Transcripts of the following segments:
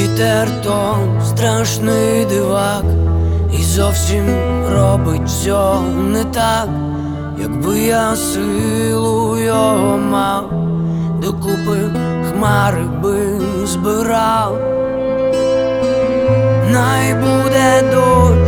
Вітер то страшний дивак, і зовсім робить все не так, якби я силу його мав, докупи хмари би збирав. Най буде дощ,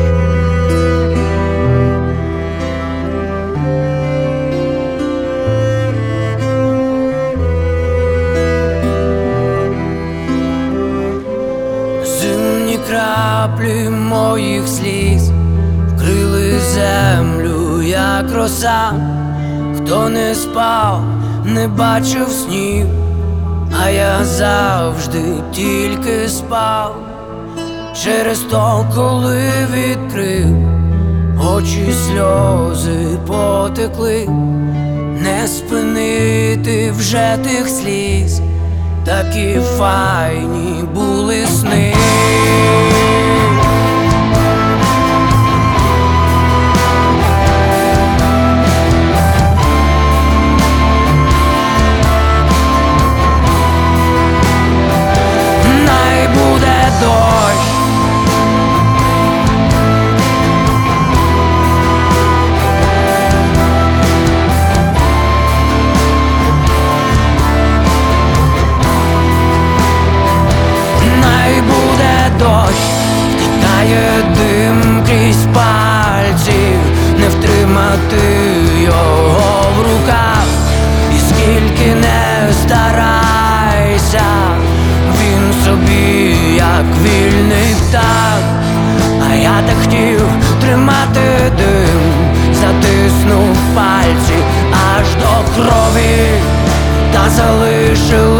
зимні краплі моїх сліз вкрили землю, як роса. Хто не спав, не бачив снів, а я завжди тільки спав. Через то, коли відкрив очі, сльози потекли, не спинити вже тих сліз, такі файні були сни. Най буде дощ, дощ, втікає дим крізь пальців, не втримати його в руках. І скільки не старайся, він собі як вільний птах. А я так хотів тримати дим, затиснув пальці аж до крові, та залишив